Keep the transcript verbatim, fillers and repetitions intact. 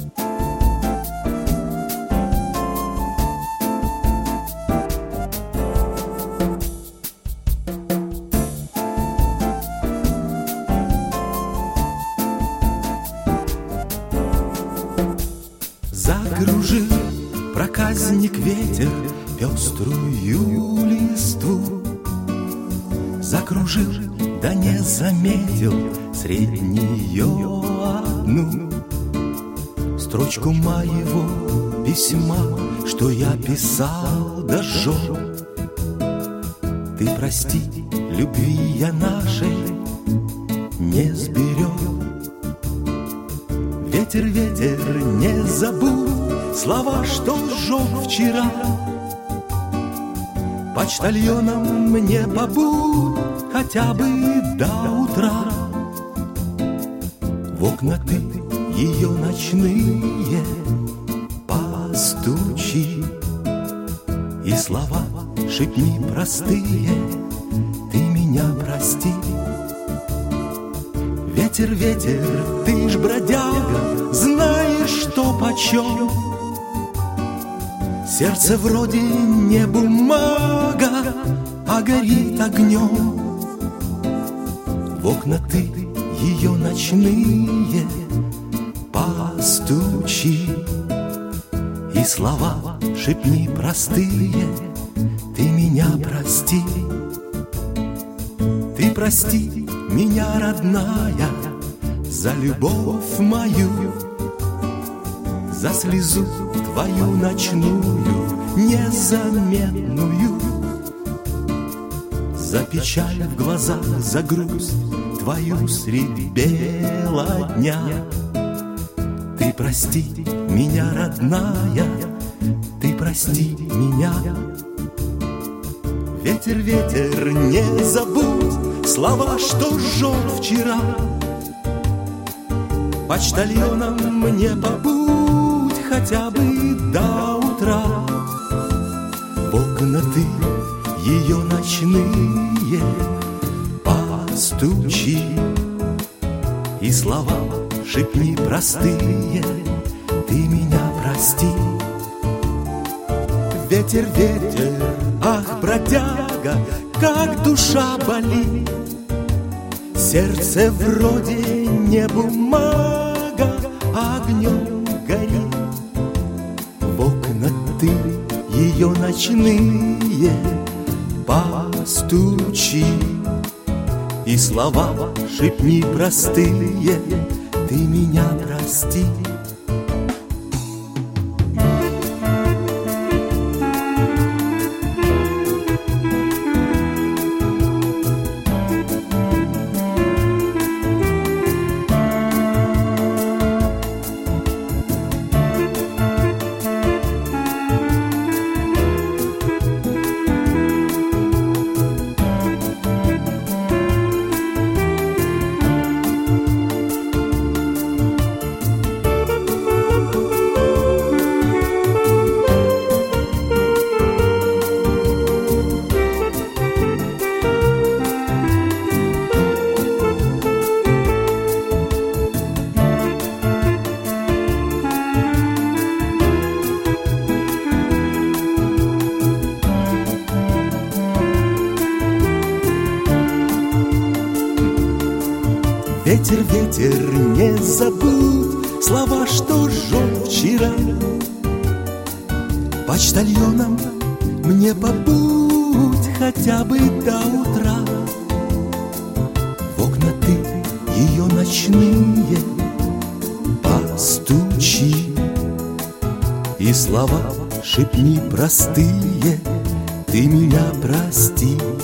Закружил проказник ветер пеструю листву, закружил, да не заметил средь нее одну строчку моего письма, что я писал да сжег. Ты прости, любви я нашей не сберег. Ветер, ветер, не забудь слова, что сжег вчера. Почтальоном мне побудь хотя бы до утра. В окна ты ее ночные постучи, и слова шепни простые: ты меня прости. Ветер, ветер, ты ж бродяга, знаешь, что почем. Сердце вроде не бумага, а горит огнем. В окна ты ее ночные постучи, и слова шепни простые: ты меня прости. Ты прости меня, родная, за любовь мою, за слезу твою ночную незаметную, за печаль в глазах, за грусть твою средь бела дня. Ты прости меня, родная, ты прости меня. Ветер, ветер, не забудь слова, что сжег вчера. Почтальоном мне побудь хотя бы до утра. В окна ты ее ночные постучи, и слова шепни простые: ты меня прости. Ветер, ветер, ах, бродяга, как душа болит. Сердце вроде не бумага, а огнем горит. В окна ты ее ночные постучи, и слова шепни простые: ты меня прости. Ветер, ветер, не забудь слова, что сжег вчера. Почтальоном мне побудь хотя бы до утра. В окна ты ее ночные постучи, и слова шепни простые: ты меня прости.